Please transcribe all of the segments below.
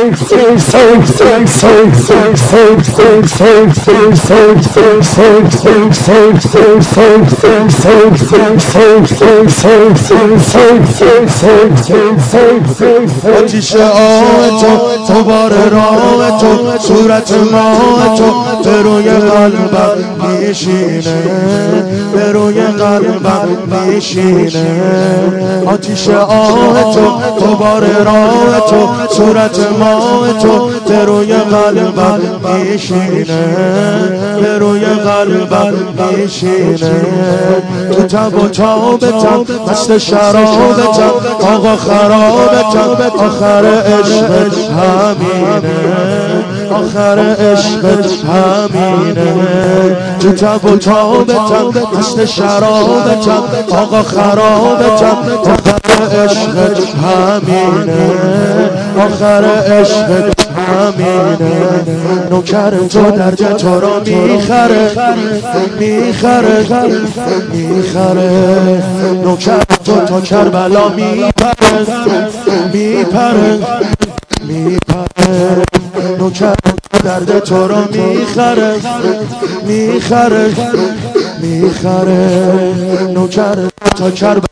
آتیش آه تو غبار راه تو صورت ماه تو به روی قلبم میشینه به روی قلبم میشینه آتیش آه تو غبار راه تو صورت ماه تو به روی قلبم میشینه به روی قلبم میشینه تو تب و تابتم مست شرابتم آقا خرابتم آخر عشقت همینه آخر عشقت همینه تو تب و تابتم مست شرابتم آقا خرابتم آخر عشقت همینه آخر عشقت همینه نوکر تو درد تو رو میخره میخره میخره نوکر تو تا کربلا میپره میپره میپره نوکر تو درد تو رو میخره میخره میخره نوکر تا کربلا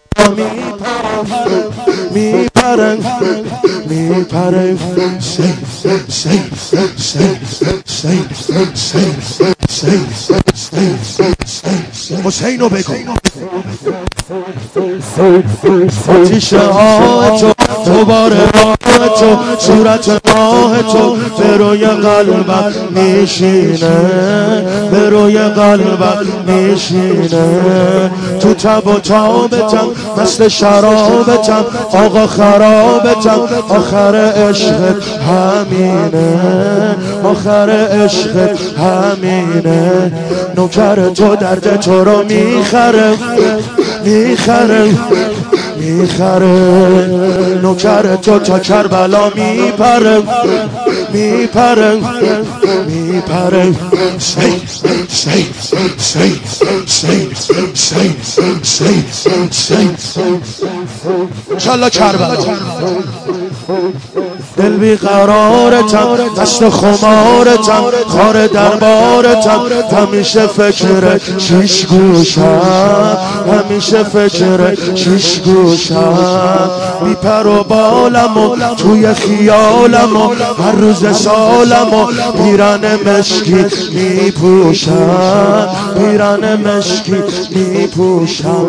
میپره میپره حسینو بگو آتیش آه تو بار راه تو صورت ماه تو به روی قلبم میشینه به روی قلبم میشینه تو تب و تابتم مست شرابتم آقا خرابتم آخر عشقت همینه آخر عشقت همینه نوکر تو درد تو رو میخره میخره میخره نوکر تو تا کربلا میپره میپره میپره انشالله کربلا دل بیقرارتم دست خمارتم خار دربارتم همیشه فکر شیش گوشم همیشه فکر شیش گوشم بیپر و بالم و توی خیالم و هر روز سالم و پیرن مشکی میپوشم پیرن مشکی میپوشم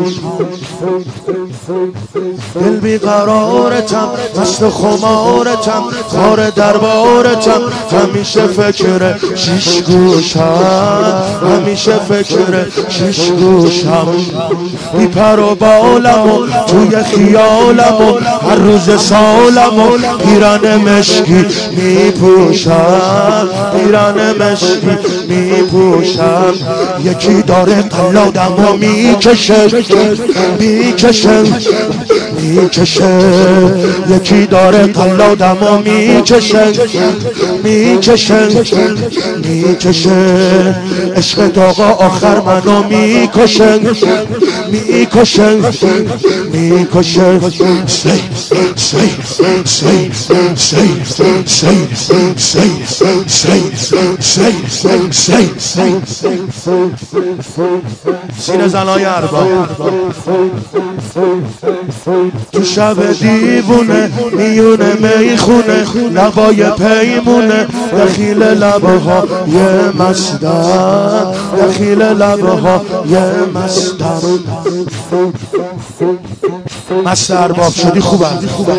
دل بیقرارتم دست خمارتم خار دربارتم همیشه فکر شیش گوشم همیشه فکر شیش گوشم بیپر و بالم و توی خیالم و هر روز سالم و پیرن مشکی میپوشم پیرن مشکی میپوشم یکی داره قلادم و میکشه میکشه میکشه یکی داره قلادم و میکشه میکشه میکشه عشق آقا آخر منو میکشه میکشه میکشه سینه زنای ارباب تو شب دیوونه میونه میخونه لبای پیمونه دخیل لبها یه مستم دخیل لبها یه مستم مست ارباب شدی خوبم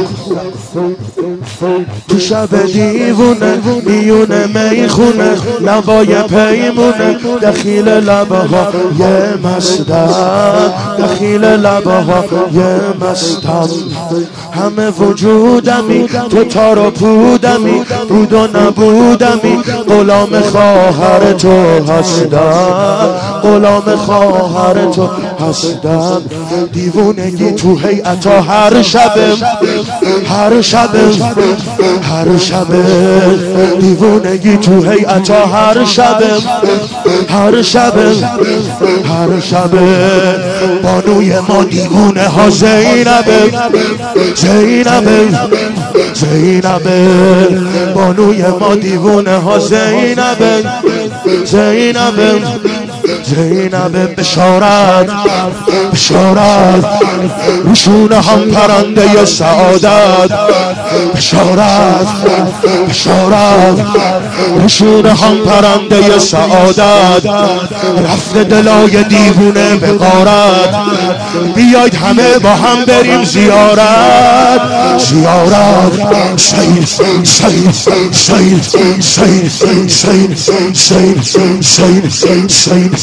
تو شب دیوونه میونه میخونه لبای پیمونه دخیل لبها یه مستم دخیل لبها یه مستم همه وجودمی تو تار و پودمی بود و نبودمی غلام خواهر تو هستم غلام خواهر تو هستم دیوونگی تو هیئتا هر شبه هر شبه هر شبه دیوونگی تو هیئتا هر شبه هر شبه هر شبه بانوی ما دیوونه ها زینبه زینبه زینبه بانوی ما دیوونه ها زینب زینب زینب بشارت بشارت روشونه هم پرنده سعادت بشارت بشارت روشونه هم پرنده سعادت رفته دلای دیوونه به غارت بیاید همه با هم بریم زیارت زیارت شهید شهید شهید شهید شهید شهید شهید شهید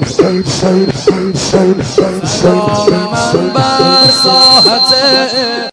من بر ساحت